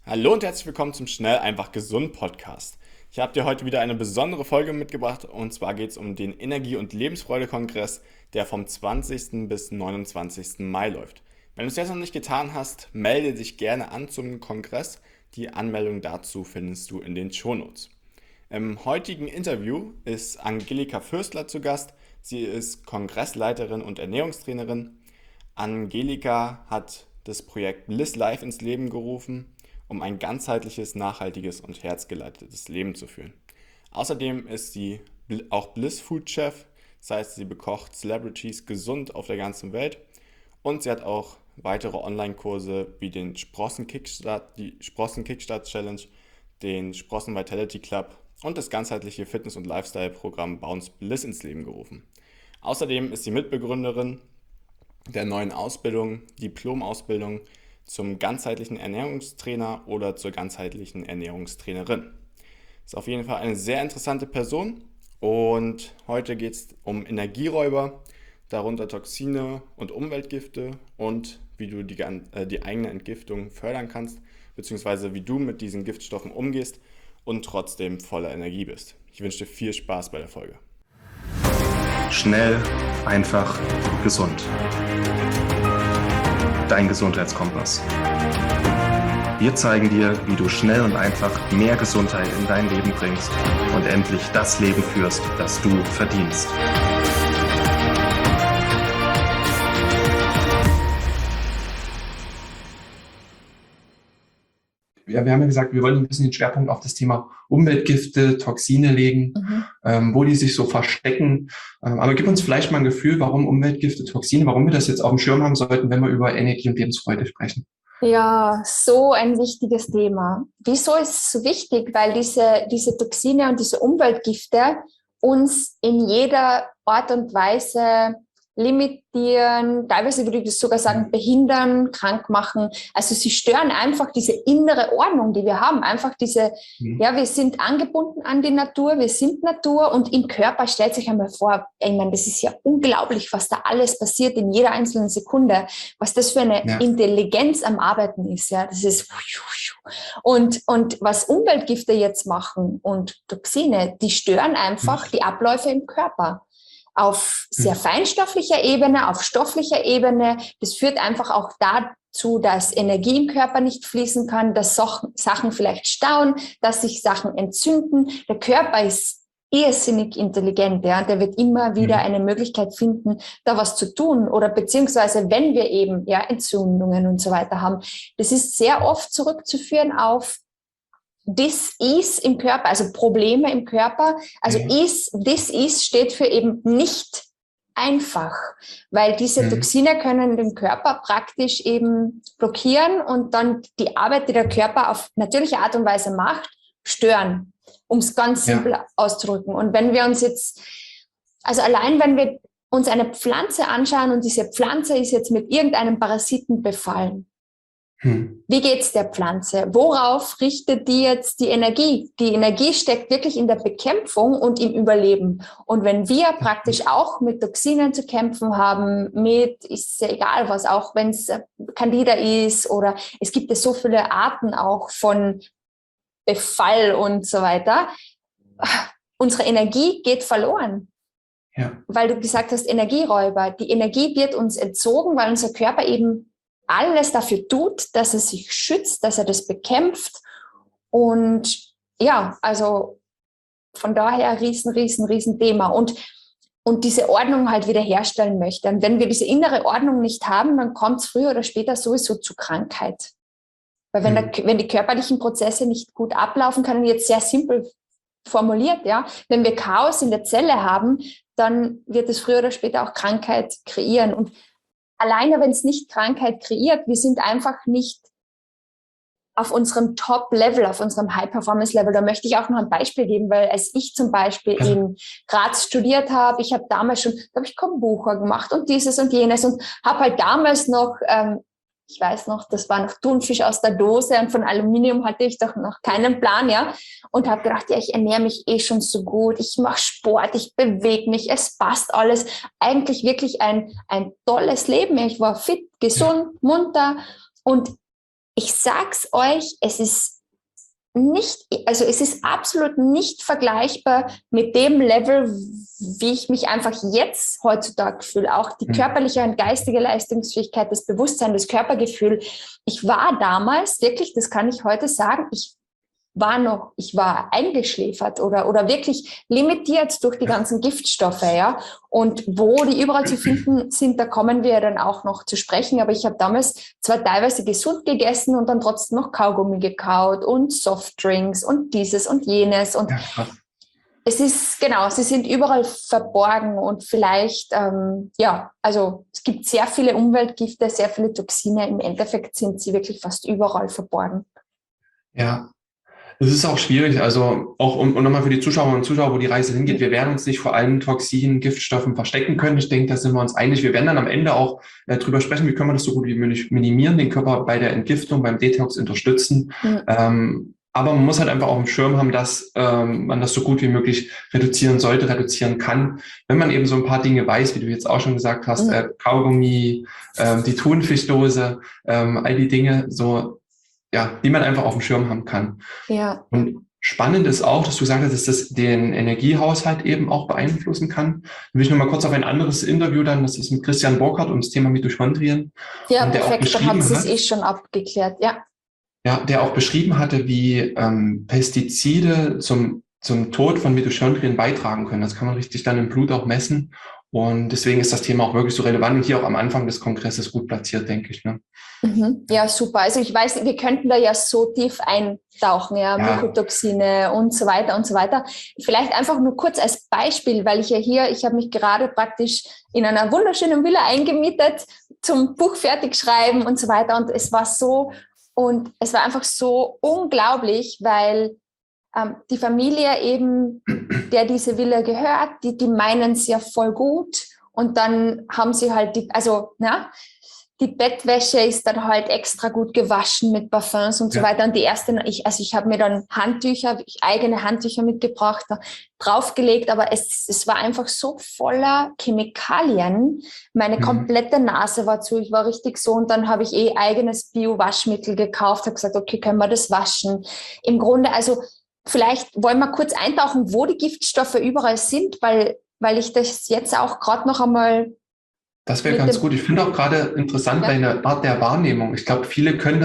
Hallo und herzlich willkommen zum Schnell, einfach gesund Podcast. Ich habe dir heute wieder eine besondere Folge mitgebracht und zwar geht es um den Energie- und Lebensfreude-Kongress, der vom 20. bis 29. Mai läuft. Wenn du es jetzt noch nicht getan hast, melde dich gerne an zum Kongress. Die Anmeldung dazu findest du in den Shownotes. Im heutigen Interview ist Angelika Fürstler zu Gast. Sie ist Kongressleiterin und Ernährungstrainerin. Angelika hat das Projekt Bliss Life ins Leben gerufen, um ein ganzheitliches, nachhaltiges und herzgeleitetes Leben zu führen. Außerdem ist sie auch Bliss Food Chef, das heißt, sie bekocht Celebrities gesund auf der ganzen Welt und sie hat auch weitere Online-Kurse wie den die Sprossen Kickstart Challenge, den Sprossen Vitality Club und das ganzheitliche Fitness- und Lifestyle-Programm Bounce Bliss ins Leben gerufen. Außerdem ist sie Mitbegründerin der neuen Ausbildung, Diplomausbildung zum ganzheitlichen Ernährungstrainer oder zur ganzheitlichen Ernährungstrainerin. Ist auf jeden Fall eine sehr interessante Person und heute geht es um Energieräuber, darunter Toxine und Umweltgifte und wie du die eigene Entgiftung fördern kannst, beziehungsweise wie du mit diesen Giftstoffen umgehst und trotzdem voller Energie bist. Ich wünsche dir viel Spaß bei der Folge. Schnell, einfach, gesund. Dein Gesundheitskompass. Wir zeigen dir, wie du schnell und einfach mehr Gesundheit in dein Leben bringst und endlich das Leben führst, das du verdienst. Ja, wir haben ja gesagt, wir wollen ein bisschen den Schwerpunkt auf das Thema Umweltgifte, Toxine legen, wo die sich so verstecken. Aber gib uns vielleicht mal ein Gefühl, warum Umweltgifte, Toxine, warum wir das jetzt auf dem Schirm haben sollten, wenn wir über Energie und Lebensfreude sprechen. Ja, so ein wichtiges Thema. Wieso ist es so wichtig? Weil diese Toxine und diese Umweltgifte uns in jeder Art und Weise limitieren, teilweise würde ich sogar sagen, behindern, krank machen. Also sie stören einfach diese innere Ordnung, die wir haben. Einfach ja, wir sind angebunden an die Natur, wir sind Natur und im Körper, stellt sich einmal vor, ich meine, das ist ja unglaublich, was da alles passiert in jeder einzelnen Sekunde, was das für eine Intelligenz am Arbeiten ist. Ja, das ist und was Umweltgifte jetzt machen und Toxine, die stören einfach die Abläufe im Körper. Auf sehr feinstofflicher Ebene, auf stofflicher Ebene. Das führt einfach auch dazu, dass Energie im Körper nicht fließen kann, dass Sachen vielleicht stauen, dass sich Sachen entzünden. Der Körper ist irrsinnig intelligent, ja. Der wird immer wieder eine Möglichkeit finden, da was zu tun oder beziehungsweise wenn wir eben ja Entzündungen und so weiter haben. Das ist sehr oft zurückzuführen auf Dis-Ease im Körper, also Probleme im Körper. Also Dis-Ease steht für eben nicht einfach, weil diese Toxine können den Körper praktisch eben blockieren und dann die Arbeit, die der Körper auf natürliche Art und Weise macht, stören, um es ganz simpel auszudrücken. Und wenn wir uns jetzt, also allein wenn wir uns eine Pflanze anschauen und diese Pflanze ist jetzt mit irgendeinem Parasiten befallen, wie geht's der Pflanze? Worauf richtet die jetzt die Energie? Die Energie steckt wirklich in der Bekämpfung und im Überleben. Und wenn wir praktisch auch mit Toxinen zu kämpfen haben, ist ja egal was, auch wenn es Candida ist oder es gibt ja so viele Arten auch von Befall und so weiter, unsere Energie geht verloren. Ja. Weil du gesagt hast, Energieräuber. Die Energie wird uns entzogen, weil unser Körper eben alles dafür tut, dass er sich schützt, dass er das bekämpft. Und ja, also von daher riesen Thema. Und diese Ordnung halt wiederherstellen möchte. Und wenn wir diese innere Ordnung nicht haben, dann kommt es früher oder später sowieso zu Krankheit. Weil wenn die körperlichen Prozesse nicht gut ablaufen können, jetzt sehr simpel formuliert, ja, wenn wir Chaos in der Zelle haben, dann wird es früher oder später auch Krankheit kreieren. Und alleine, wenn es nicht Krankheit kreiert, wir sind einfach nicht auf unserem Top-Level, auf unserem High-Performance-Level. Da möchte ich auch noch ein Beispiel geben, weil als ich zum Beispiel in Graz studiert habe, ich habe damals schon, da habe ich Kombucha gemacht und dieses und jenes und habe halt damals noch, ich weiß noch, das war noch Thunfisch aus der Dose und von Aluminium hatte ich doch noch keinen Plan, ja. Und habe gedacht, ja, ich ernähre mich eh schon so gut, ich mache Sport, ich bewege mich, es passt alles. Eigentlich wirklich ein tolles Leben. Ich war fit, gesund, munter und ich sag's euch, es ist absolut nicht vergleichbar mit dem Level, wie ich mich einfach jetzt heutzutage fühle. Auch die körperliche und geistige Leistungsfähigkeit, das Bewusstsein, das Körpergefühl. Ich war damals wirklich, das kann ich heute sagen, ich war eingeschläfert oder wirklich limitiert durch die ganzen Giftstoffe, ja. Und wo die überall zu finden sind, da kommen wir dann auch noch zu sprechen. Aber ich habe damals zwar teilweise gesund gegessen und dann trotzdem noch Kaugummi gekaut und Softdrinks und dieses und jenes. Und es ist, genau, sie sind überall verborgen und vielleicht, also es gibt sehr viele Umweltgifte, sehr viele Toxine. Im Endeffekt sind sie wirklich fast überall verborgen. Ja. Es ist auch schwierig, also auch um nochmal für die Zuschauerinnen und Zuschauer, wo die Reise hingeht, wir werden uns nicht vor allen Toxinen, Giftstoffen verstecken können. Ich denke, da sind wir uns einig. Wir werden dann am Ende auch drüber sprechen, wie können wir das so gut wie möglich minimieren, den Körper bei der Entgiftung, beim Detox unterstützen. Aber man muss halt einfach auch im Schirm haben, dass man das so gut wie möglich reduzieren kann. Wenn man eben so ein paar Dinge weiß, wie du jetzt auch schon gesagt hast, Kaugummi, die Thunfischdose, all die Dinge, so, ja, die man einfach auf dem Schirm haben kann. Ja. Und spannend ist auch, dass du gesagt hast, dass das den Energiehaushalt eben auch beeinflussen kann. Da will ich noch mal kurz auf ein anderes Interview dann, das ist mit Christian Burkhardt um das Thema Mitochondrien. Ja, perfekt, da haben Sie es schon abgeklärt, ja. Ja, der auch beschrieben hatte, wie Pestizide zum Tod von Mitochondrien beitragen können. Das kann man richtig dann im Blut auch messen. Und deswegen ist das Thema auch wirklich so relevant und hier auch am Anfang des Kongresses gut platziert, denke ich. Ne? Ja, super. Also ich weiß, wir könnten da ja so tief eintauchen, ja, Mykotoxine und so weiter und so weiter. Vielleicht einfach nur kurz als Beispiel, weil ich habe mich gerade praktisch in einer wunderschönen Villa eingemietet zum Buch fertig schreiben und so weiter. Und es war einfach so unglaublich, weil die Familie eben, der diese Villa gehört, die meinen es ja voll gut und dann haben sie halt die Bettwäsche ist dann halt extra gut gewaschen mit Parfums und so weiter. Und ich habe mir dann eigene Handtücher mitgebracht, draufgelegt, aber es war einfach so voller Chemikalien. Meine komplette Nase war zu, ich war richtig so und dann habe ich eigenes Bio-Waschmittel gekauft, habe gesagt, okay, können wir das waschen? Im Grunde, also vielleicht wollen wir kurz eintauchen, wo die Giftstoffe überall sind, weil ich das jetzt auch gerade noch einmal... Das wäre ganz gut. Ich finde auch gerade interessant deine Art der Wahrnehmung. Ich glaube, viele können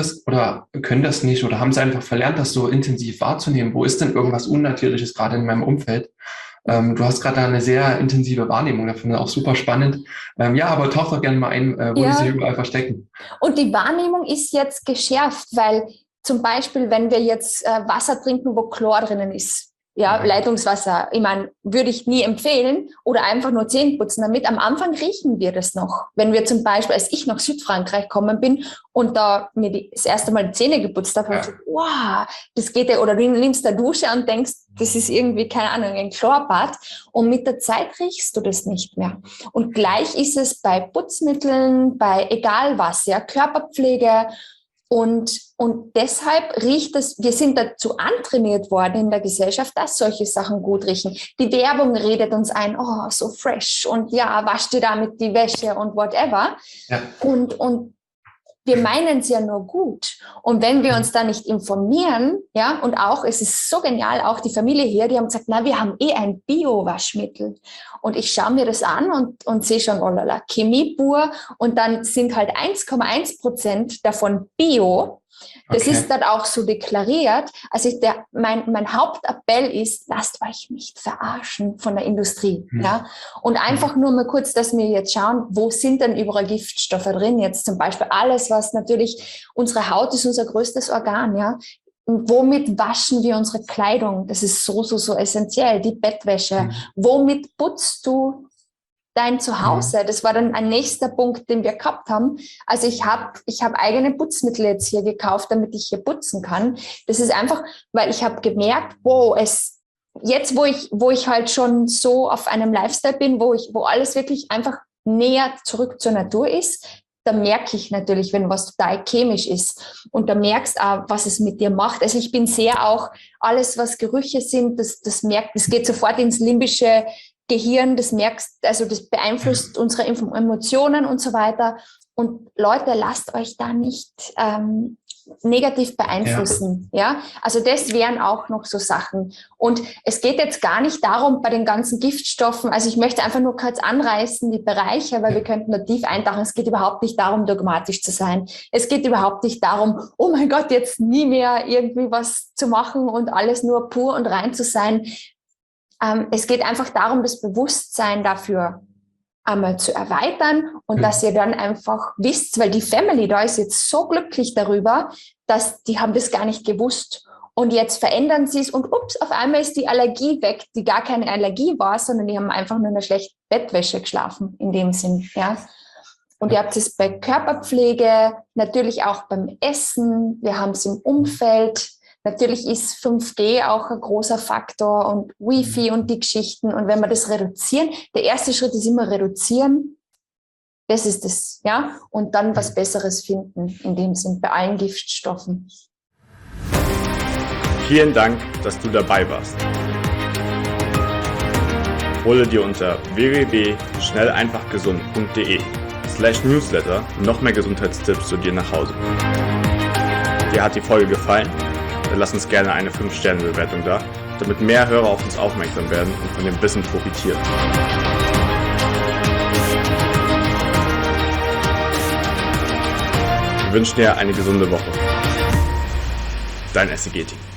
das nicht oder haben es einfach verlernt, das so intensiv wahrzunehmen. Wo ist denn irgendwas Unnatürliches gerade in meinem Umfeld? Du hast gerade eine sehr intensive Wahrnehmung. Das finde ich auch super spannend. Aber tauch doch gerne mal ein, wo die sich überall verstecken. Und die Wahrnehmung ist jetzt geschärft, weil zum Beispiel, wenn wir jetzt Wasser trinken, wo Chlor drinnen ist, Leitungswasser, ich meine, würde ich nie empfehlen oder einfach nur Zähne putzen damit. Am Anfang riechen wir das noch. Wenn wir zum Beispiel, als ich nach Südfrankreich gekommen bin und da mir das erste Mal die Zähne geputzt habe, habe ich gesagt, wow, das geht ja, oder du nimmst eine Dusche und denkst, das ist irgendwie, keine Ahnung, ein Chlorbad und mit der Zeit riechst du das nicht mehr. Und gleich ist es bei Putzmitteln, bei egal was, Körperpflege. Und deshalb riecht es, wir sind dazu antrainiert worden in der Gesellschaft, dass solche Sachen gut riechen. Die Werbung redet uns ein, oh, so fresh und wasch dir damit die Wäsche und whatever. Ja. Und wir meinen es ja nur gut. Und wenn wir uns da nicht informieren, und auch, es ist so genial, auch die Familie hier, die haben gesagt, wir haben ein Bio-Waschmittel. Und ich schaue mir das an und sehe schon, oh lala, Chemie pur. Und dann sind halt 1,1% davon Bio. Das ist dann auch so deklariert. Also mein Hauptappell ist, lasst euch nicht verarschen von der Industrie. Und einfach nur mal kurz, dass wir jetzt schauen, wo sind denn überall Giftstoffe drin? Jetzt zum Beispiel alles, was natürlich, unsere Haut ist unser größtes Organ, Und womit waschen wir unsere Kleidung? Das ist so essentiell. Die Bettwäsche. Womit putzt du dein Zuhause? Das war dann ein nächster Punkt, den wir gehabt haben. Also ich hab eigene Putzmittel jetzt hier gekauft, damit ich hier putzen kann. Das ist einfach, weil ich habe gemerkt, jetzt wo ich halt schon so auf einem Lifestyle bin, wo alles wirklich einfach näher zurück zur Natur ist, da merke ich natürlich, wenn was total chemisch ist. Und da merkst du auch, was es mit dir macht. Also ich bin sehr auch, alles was Gerüche sind, das geht sofort ins limbische Gehirn, das beeinflusst unsere Emotionen und so weiter. Und Leute, lasst euch da nicht negativ beeinflussen. Ja, also das wären auch noch so Sachen. Und es geht jetzt gar nicht darum, bei den ganzen Giftstoffen, also ich möchte einfach nur kurz anreißen, die Bereiche, weil wir könnten da tief eintauchen. Es geht überhaupt nicht darum, dogmatisch zu sein. Es geht überhaupt nicht darum, oh mein Gott, jetzt nie mehr irgendwie was zu machen und alles nur pur und rein zu sein. Es geht einfach darum, das Bewusstsein dafür einmal zu erweitern und dass ihr dann einfach wisst, weil die Family da ist jetzt so glücklich darüber, dass die haben das gar nicht gewusst und jetzt verändern sie es und ups, auf einmal ist die Allergie weg, die gar keine Allergie war, sondern die haben einfach nur in einer schlechten Bettwäsche geschlafen, in dem Sinn, ja. Und ihr habt es bei Körperpflege, natürlich auch beim Essen, wir haben es im Umfeld. Natürlich ist 5G auch ein großer Faktor und Wi-Fi und die Geschichten. Und wenn wir das reduzieren, der erste Schritt ist immer reduzieren. Das ist es, ja. Und dann was Besseres finden, in dem Sinn, bei allen Giftstoffen. Vielen Dank, dass du dabei warst. Hole dir unter www.schnelleinfachgesund.de/newsletter noch mehr Gesundheitstipps zu dir nach Hause. Dir hat die Folge gefallen? Dann lass uns gerne eine 5-Sterne-Bewertung da, damit mehr Hörer auf uns aufmerksam werden und von dem Wissen profitieren. Wir wünschen dir eine gesunde Woche. Dein SEG-Team.